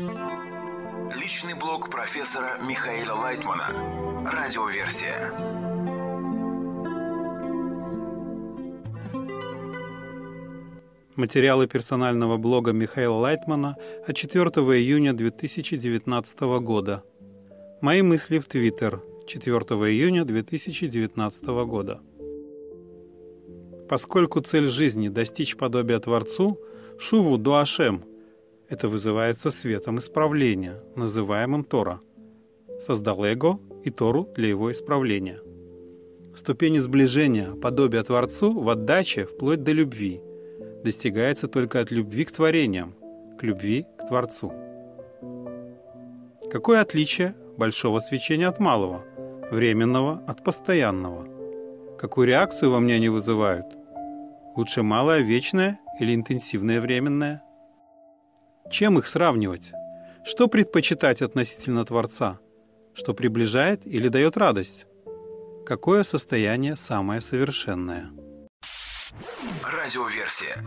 Личный блог профессора Михаила Лайтмана. Радиоверсия. Материалы персонального блога Михаила Лайтмана от 4 июня 2019 года. Мои мысли в Твиттер. 4 июня 2019 года. Поскольку цель жизни – достичь подобия Творцу, шуву дуашем – это вызывается светом исправления, называемым Тора. Создал эго и Тору для его исправления. Ступень сближения, подобия Творцу в отдаче вплоть до любви достигается только от любви к творениям, к любви к Творцу. Какое отличие большого свечения от малого, временного от постоянного? Какую реакцию во мне они вызывают? Лучше малое вечное или интенсивное временное? Чем их сравнивать? Что предпочитать относительно Творца? Что приближает или дает радость? Какое состояние самое совершенное? Радиоверсия.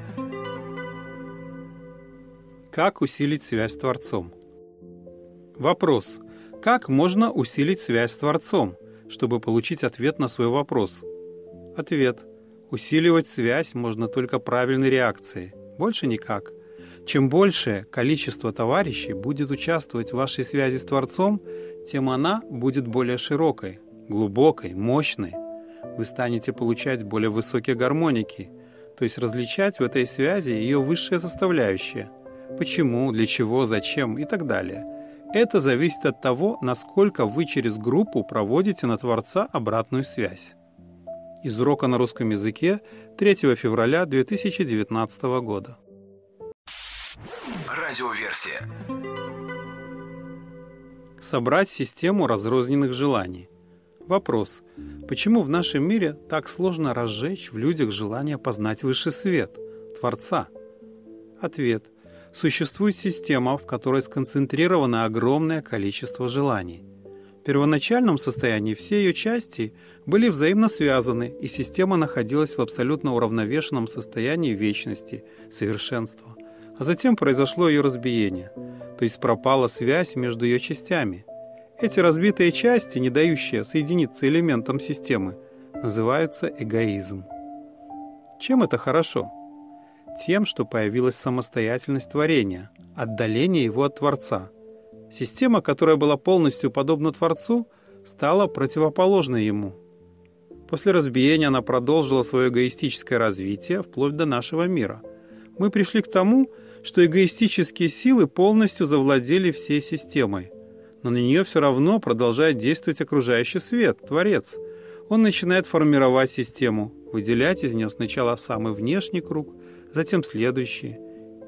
Как усилить связь с Творцом? Вопрос. Как можно усилить связь с Творцом, чтобы получить ответ на свой вопрос? Ответ. Усиливать связь можно только правильной реакцией, больше никак. Чем большее количество товарищей будет участвовать в вашей связи с Творцом, тем она будет более широкой, глубокой, мощной. Вы станете получать более высокие гармоники, то есть различать в этой связи ее высшие составляющие. Почему, для чего, зачем и так далее. Это зависит от того, насколько вы через группу проводите на Творца обратную связь. Из урока на русском языке 3 февраля 2019 года. Радиоверсия. Собрать систему разрозненных желаний. Вопрос. Почему в нашем мире так сложно разжечь в людях желание познать высший свет, Творца? Ответ. Существует система, в которой сконцентрировано огромное количество желаний. В первоначальном состоянии все ее части были взаимно связаны, и система находилась в абсолютно уравновешенном состоянии вечности, совершенства. А затем произошло ее разбиение, то есть пропала связь между ее частями. Эти разбитые части, не дающие соединиться элементам системы, называются эгоизм. Чем это хорошо? Тем, что появилась самостоятельность творения, отдаление его от Творца. Система, которая была полностью подобна Творцу, стала противоположной ему. После разбиения она продолжила свое эгоистическое развитие вплоть до нашего мира. Мы пришли к тому, что эгоистические силы полностью завладели всей системой. Но на нее все равно продолжает действовать окружающий свет, Творец. Он начинает формировать систему, выделять из нее сначала самый внешний круг, затем следующий,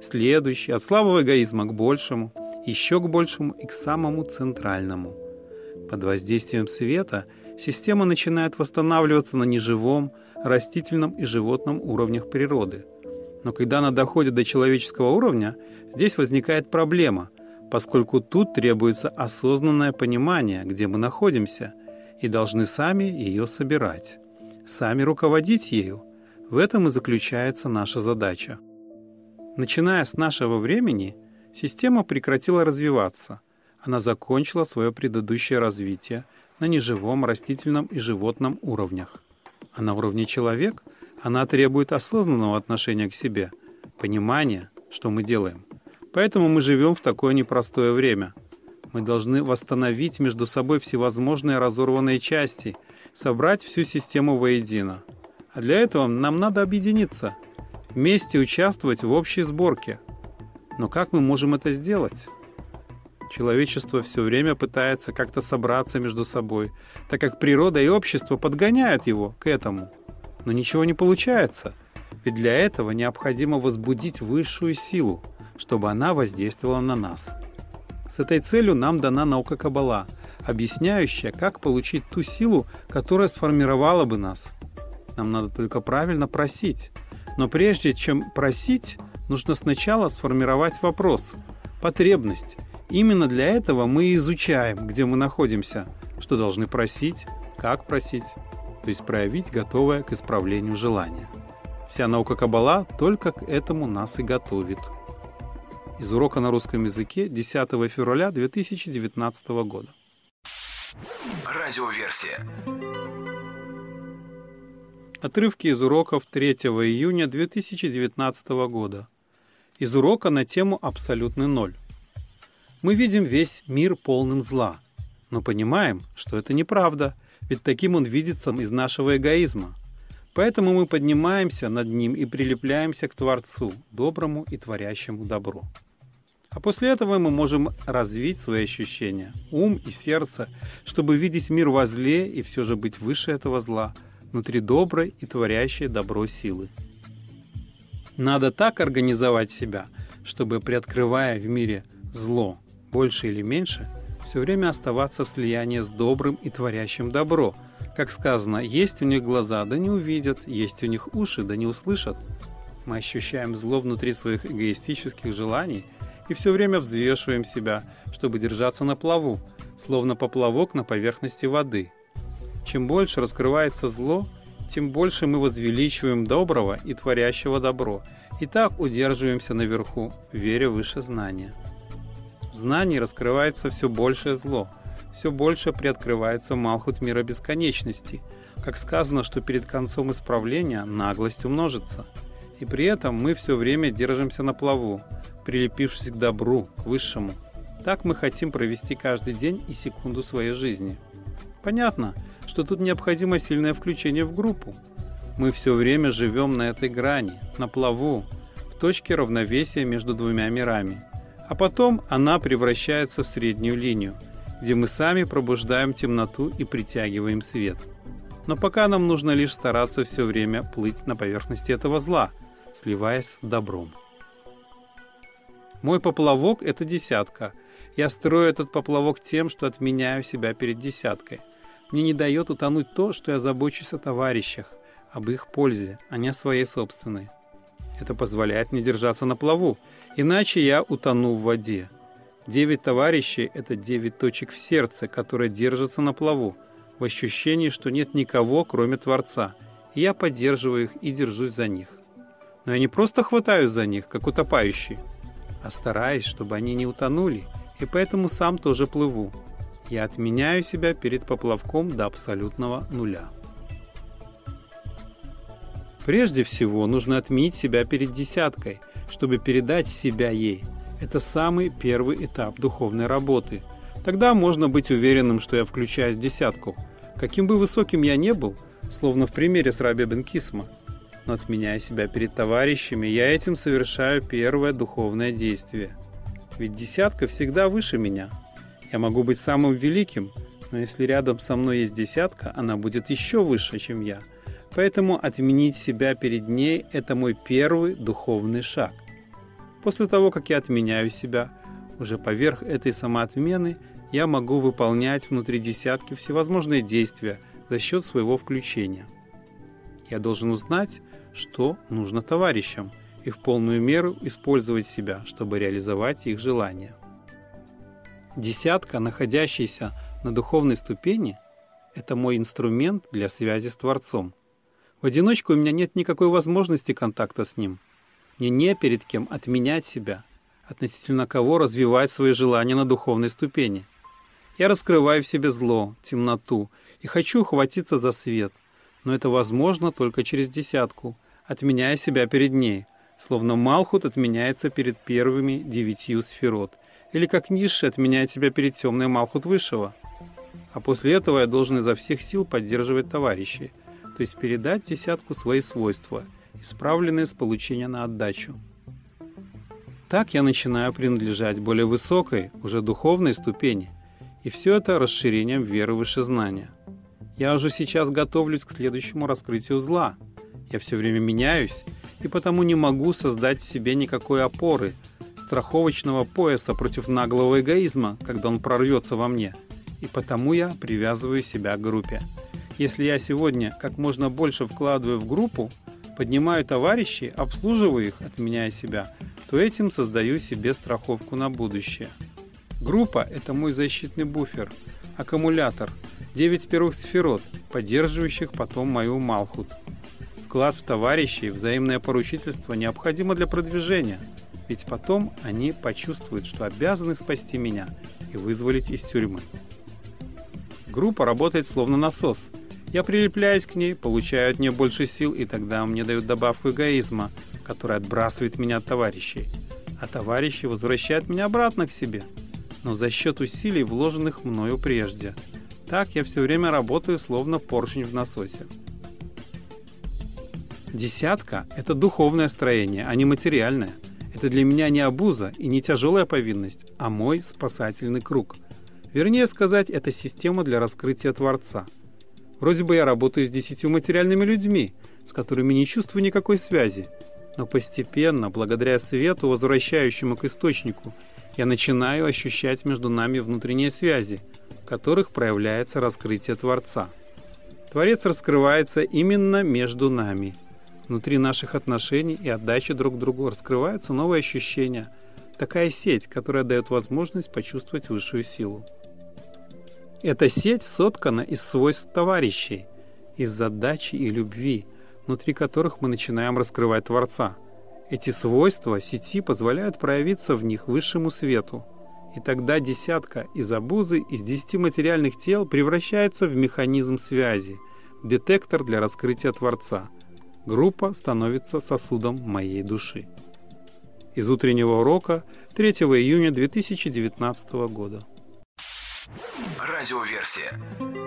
от слабого эгоизма к большему, еще к большему и к самому центральному. Под воздействием света система начинает восстанавливаться на неживом, растительном и животном уровнях природы. Но когда она доходит до человеческого уровня, здесь возникает проблема, поскольку тут требуется осознанное понимание, где мы находимся, и должны сами ее собирать, сами руководить ею. В этом и заключается наша задача. Начиная с нашего времени, система прекратила развиваться. Она закончила свое предыдущее развитие на неживом, растительном и животном уровнях. А на уровне человек она требует осознанного отношения к себе, понимания, что мы делаем. Поэтому мы живем в такое непростое время. Мы должны восстановить между собой всевозможные разорванные части, собрать всю систему воедино. А для этого нам надо объединиться, вместе участвовать в общей сборке. Но как мы можем это сделать? Человечество все время пытается как-то собраться между собой, так как природа и общество подгоняют его к этому. Но ничего не получается, ведь для этого необходимо возбудить высшую силу, чтобы она воздействовала на нас. С этой целью нам дана наука Каббала, объясняющая, как получить ту силу, которая сформировала бы нас. Нам надо только правильно просить. Но прежде чем просить, нужно сначала сформировать вопрос, потребность. Именно для этого мы и изучаем, где мы находимся, что должны просить, как просить, то есть проявить готовое к исправлению желание. Вся наука Каббала только к этому нас и готовит. Из урока на русском языке 10 февраля 2019 года. Радиоверсия. Отрывки из уроков 3 июня 2019 года. Из урока на тему «Абсолютный ноль». Мы видим весь мир полным зла, но понимаем, что это неправда, ведь таким он видится из нашего эгоизма. Поэтому мы поднимаемся над ним и прилепляемся к Творцу, доброму и творящему добро. А после этого мы можем развить свои ощущения, ум и сердце, чтобы видеть мир во зле и все же быть выше этого зла, внутри доброй и творящей добро силы. Надо так организовать себя, чтобы, приоткрывая в мире зло больше или меньше, все время оставаться в слиянии с добрым и творящим добро. Как сказано, есть у них глаза, да не увидят, есть у них уши, да не услышат. Мы ощущаем зло внутри своих эгоистических желаний и все время взвешиваем себя, чтобы держаться на плаву, словно поплавок на поверхности воды. Чем больше раскрывается зло, тем больше мы возвеличиваем доброго и творящего добро, и так удерживаемся наверху, веря выше знания. В знании раскрывается все большее зло, все больше приоткрывается Малхут мира бесконечности. Как сказано, что перед концом исправления наглость умножится. И при этом мы все время держимся на плаву, прилепившись к добру, к высшему. Так мы хотим провести каждый день и секунду своей жизни. Понятно, что тут необходимо сильное включение в группу. Мы все время живем на этой грани, на плаву, в точке равновесия между двумя мирами. А потом она превращается в среднюю линию, где мы сами пробуждаем темноту и притягиваем свет. Но пока нам нужно лишь стараться все время плыть на поверхности этого зла, сливаясь с добром. Мой поплавок – это десятка. Я строю этот поплавок тем, что отменяю себя перед десяткой. Мне не дает утонуть то, что я забочусь о товарищах, об их пользе, а не о своей собственной. Это позволяет мне держаться на плаву, иначе я утону в воде. 9 товарищей – это 9 точек в сердце, которые держатся на плаву, в ощущении, что нет никого, кроме Творца, и я поддерживаю их и держусь за них. Но я не просто хватаюсь за них, как утопающий, а стараюсь, чтобы они не утонули, и поэтому сам тоже плыву. Я отменяю себя перед поплавком до абсолютного нуля. Прежде всего, нужно отменить себя перед десяткой, чтобы передать себя ей. Это самый первый этап духовной работы. Тогда можно быть уверенным, что я включаюсь в десятку. Каким бы высоким я ни был, словно в примере с Раби бен Кисма, но отменяя себя перед товарищами, я этим совершаю первое духовное действие. Ведь десятка всегда выше меня. Я могу быть самым великим, но если рядом со мной есть десятка, она будет еще выше, чем я. Поэтому отменить себя перед ней – это мой первый духовный шаг. После того, как я отменяю себя, уже поверх этой самоотмены я могу выполнять внутри десятки всевозможные действия за счет своего включения. Я должен узнать, что нужно товарищам, и в полную меру использовать себя, чтобы реализовать их желания. Десятка, находящаяся на духовной ступени, это мой инструмент для связи с Творцом. В одиночку у меня нет никакой возможности контакта с Ним. Мне не перед кем отменять себя, относительно кого развивать свои желания на духовной ступени. Я раскрываю в себе зло, темноту и хочу ухватиться за свет, но это возможно только через десятку, отменяя себя перед ней, словно Малхут отменяется перед первыми 9 сферот, или как низший отменяет себя перед темной Малхут Высшего. А после этого я должен изо всех сил поддерживать товарищей, то есть передать десятку свои свойства, исправленные с получения на отдачу. Так я начинаю принадлежать более высокой, уже духовной ступени, и все это расширением веры выше знания. Я уже сейчас готовлюсь к следующему раскрытию зла. Я все время меняюсь, и потому не могу создать в себе никакой опоры, страховочного пояса против наглого эгоизма, когда он прорвется во мне, и потому я привязываю себя к группе. Если я сегодня как можно больше вкладываю в группу, поднимаю товарищей, обслуживаю их, отменяя себя, то этим создаю себе страховку на будущее. Группа – это мой защитный буфер, аккумулятор, 9 первых сферот, поддерживающих потом мою Малхут. Вклад в товарищей, взаимное поручительство необходимо для продвижения. Ведь потом они почувствуют, что обязаны спасти меня и вызволить из тюрьмы. Группа работает словно насос. Я прилепляюсь к ней, получаю от нее больше сил, и тогда мне дают добавку эгоизма, которая отбрасывает меня от товарищей. А товарищи возвращают меня обратно к себе, но за счет усилий, вложенных мною прежде. Так я все время работаю, словно поршень в насосе. Десятка – это духовное строение, а не материальное. Это для меня не обуза и не тяжелая повинность, а мой спасательный круг. Вернее сказать, это система для раскрытия Творца. Вроде бы я работаю с 10 материальными людьми, с которыми не чувствую никакой связи, но постепенно, благодаря свету, возвращающему к источнику, я начинаю ощущать между нами внутренние связи, в которых проявляется раскрытие Творца. Творец раскрывается именно между нами. Внутри наших отношений и отдачи друг другу раскрываются новые ощущения, такая сеть, которая дает возможность почувствовать высшую силу. Эта сеть соткана из свойств товарищей, из отдачи и любви, внутри которых мы начинаем раскрывать Творца. Эти свойства сети позволяют проявиться в них высшему свету. И тогда десятка из обузы, из 10 материальных тел превращается в механизм связи, в детектор для раскрытия Творца. Группа становится сосудом моей души. Из утреннего урока 3 июня 2019 года. Радиоверсия.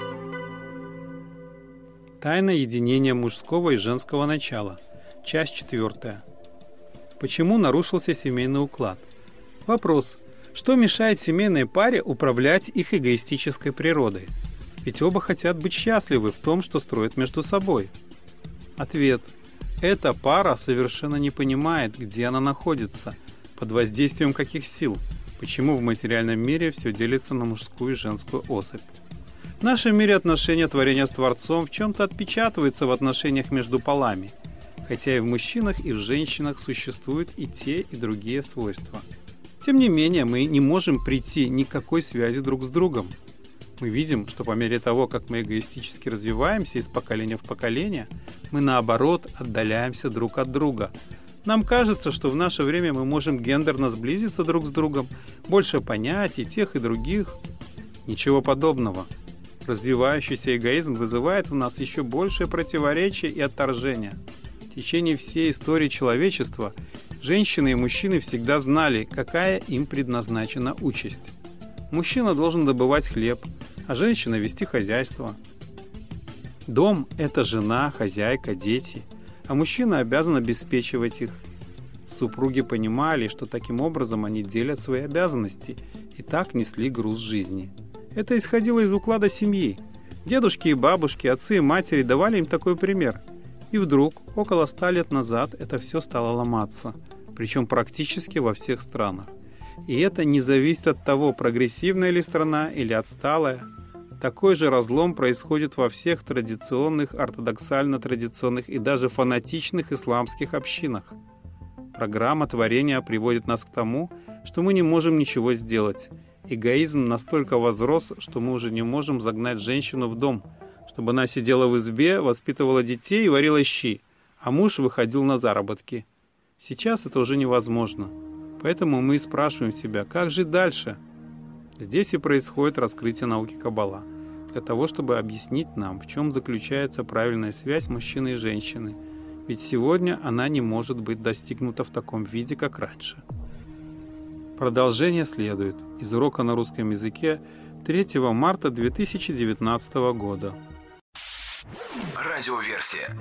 Тайна единения мужского и женского начала. Часть 4. Почему нарушился семейный уклад? Вопрос. Что мешает семейной паре управлять их эгоистической природой? Ведь оба хотят быть счастливы в том, что строят между собой. Ответ. Эта пара совершенно не понимает, где она находится, под воздействием каких сил, почему в материальном мире все делится на мужскую и женскую особь. В нашем мире отношения творения с Творцом в чем-то отпечатываются в отношениях между полами, хотя и в мужчинах, и в женщинах существуют и те, и другие свойства. Тем не менее, мы не можем прийти ни к какой связи друг с другом. Мы видим, что по мере того, как мы эгоистически развиваемся из поколения в поколение, мы наоборот отдаляемся друг от друга. Нам кажется, что в наше время мы можем гендерно сблизиться друг с другом, больше понять и тех, и других. Ничего подобного. Развивающийся эгоизм вызывает в нас еще большее противоречие и отторжение. В течение всей истории человечества женщины и мужчины всегда знали, какая им предназначена участь. Мужчина должен добывать хлеб, а женщина вести хозяйство. Дом – это жена, хозяйка, дети, а мужчина обязан обеспечивать их. Супруги понимали, что таким образом они делят свои обязанности и так несли груз жизни. Это исходило из уклада семьи. Дедушки и бабушки, отцы и матери давали им такой пример. И вдруг, около 100 лет назад, это все стало ломаться, причем практически во всех странах. И это не зависит от того, прогрессивная ли страна или отсталая. Такой же разлом происходит во всех традиционных, ортодоксально-традиционных и даже фанатичных исламских общинах. Программа творения приводит нас к тому, что мы не можем ничего сделать. Эгоизм настолько возрос, что мы уже не можем загнать женщину в дом, чтобы она сидела в избе, воспитывала детей и варила щи, а муж выходил на заработки. Сейчас это уже невозможно. Поэтому мы и спрашиваем себя, как жить дальше? Здесь и происходит раскрытие науки Каббала, для того, чтобы объяснить нам, в чем заключается правильная связь мужчины и женщины, ведь сегодня она не может быть достигнута в таком виде, как раньше. Продолжение следует из урока на русском языке 3 марта 2019 года. Радиоверсия.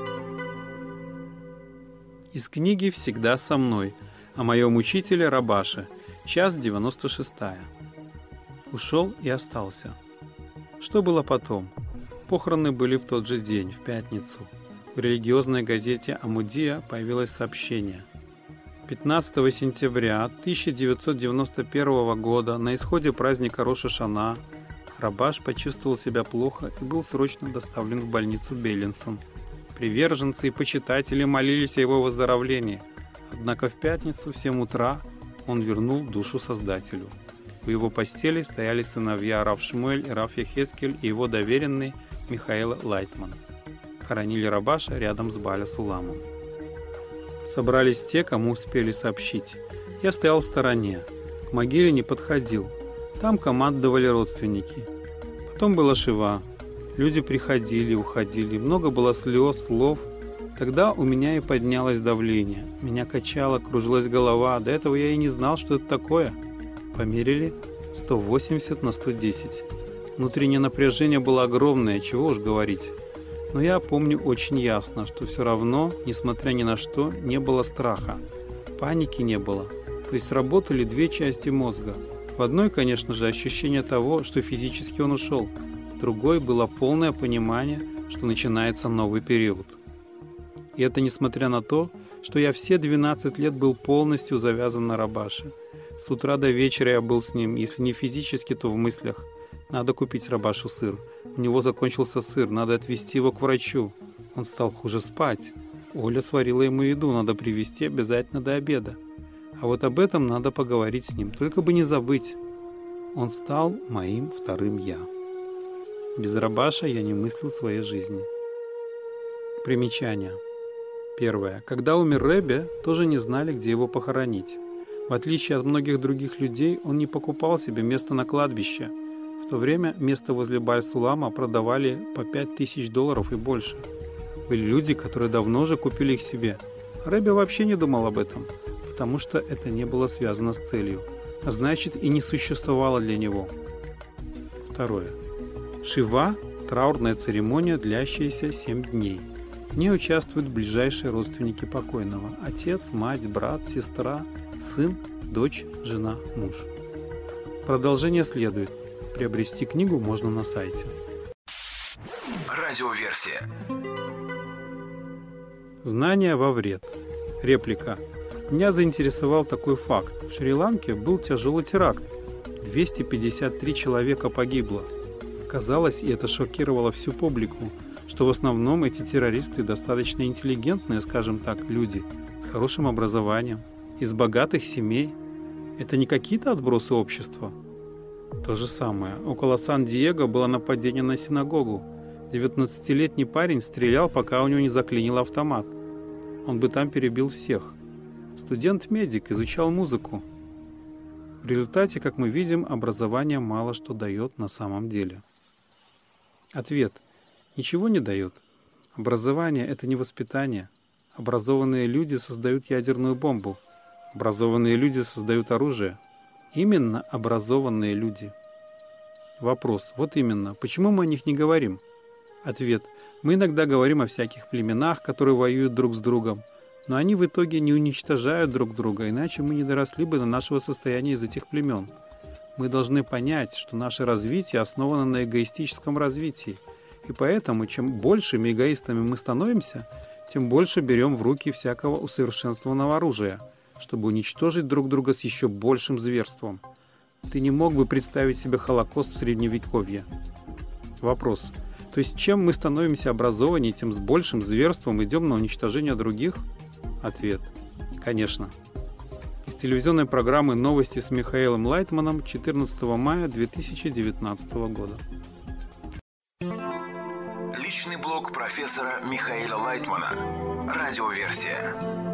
Из книги «Всегда со мной» о моем учителе Рабаше, часть 96. Ушел и остался. Что было потом? Похороны были в тот же день, в пятницу. В религиозной газете «Амудия» появилось сообщение. 15 сентября 1991 года, на исходе праздника Рош ха-Шана, Рабаш почувствовал себя плохо и был срочно доставлен в больницу Беллинсон. Приверженцы и почитатели молились о его выздоровлении. Однако в пятницу в 7 утра он вернул душу Создателю. У его постели стояли сыновья Рав Шмуэль и Рав Ехескель и его доверенный Михаил Лайтман. Хоронили Рабаша рядом с Баля Суламом. Собрались те, кому успели сообщить. Я стоял в стороне. К могиле не подходил. Там командовали родственники. Потом была Шива. Люди приходили, уходили. Много было слез, слов. Тогда у меня и поднялось давление. Меня качало, кружилась голова. До этого я и не знал, что это такое. Померили 180/110. Внутреннее напряжение было огромное, чего уж говорить. Но я помню очень ясно, что все равно, несмотря ни на что, не было страха. Паники не было. То есть работали две части мозга. В одной, конечно же, ощущение того, что физически он ушел. В другой было полное понимание, что начинается новый период. И это несмотря на то, что я все 12 лет был полностью завязан на Рабаше. С утра до вечера я был с ним, если не физически, то в мыслях. Надо купить Рабашу сыр. У него закончился сыр, надо отвезти его к врачу. Он стал хуже спать. Оля сварила ему еду, надо привезти обязательно до обеда. А вот об этом надо поговорить с ним, только бы не забыть. Он стал моим вторым «я». Без Рабаша я не мыслил своей жизни. Примечание. Первое. Когда умер Ребе, тоже не знали, где его похоронить. В отличие от многих других людей, он не покупал себе место на кладбище. В то время место возле Баль-Сулама продавали по $5000 и больше. Были люди, которые давно уже купили их себе. Ребе вообще не думал об этом, потому что это не было связано с целью, а значит и не существовало для него. Второе. Шива – траурная церемония, длящаяся 7 дней. В ней участвуют ближайшие родственники покойного – отец, мать, брат, сестра, сын, дочь, жена, муж. Продолжение следует. Приобрести книгу можно на сайте. Радиоверсия. Знания во вред. Реплика. Меня заинтересовал такой факт. В Шри-Ланке был тяжелый теракт. 253 человека погибло. Казалось, и это шокировало всю публику, что в основном эти террористы достаточно интеллигентные, скажем так, люди, с хорошим образованием, из богатых семей. Это не какие-то отбросы общества? То же самое. Около Сан-Диего было нападение на синагогу. 19-летний парень стрелял, пока у него не заклинил автомат. Он бы там перебил всех. Студент-медик изучал музыку. В результате, как мы видим, образование мало что дает на самом деле. Ответ. Ничего не дает. Образование – это не воспитание. Образованные люди создают ядерную бомбу. Образованные люди создают оружие. Именно образованные люди. Вопрос. Вот именно. Почему мы о них не говорим? Ответ. Мы иногда говорим о всяких племенах, которые воюют друг с другом. Но они в итоге не уничтожают друг друга, иначе мы не доросли бы до нашего состояния из этих племен. Мы должны понять, что наше развитие основано на эгоистическом развитии. И поэтому, чем большими эгоистами мы становимся, тем больше берем в руки всякого усовершенствованного оружия, чтобы уничтожить друг друга с еще большим зверством. Ты не мог бы представить себе Холокост в Средневековье? Вопрос. То есть чем мы становимся образованнее, тем с большим зверством идем на уничтожение других? Ответ. Конечно. Из телевизионной программы «Новости с Михаилом Лайтманом» 14 мая 2019 года. Личный блог профессора Михаила Лайтмана. Радиоверсия.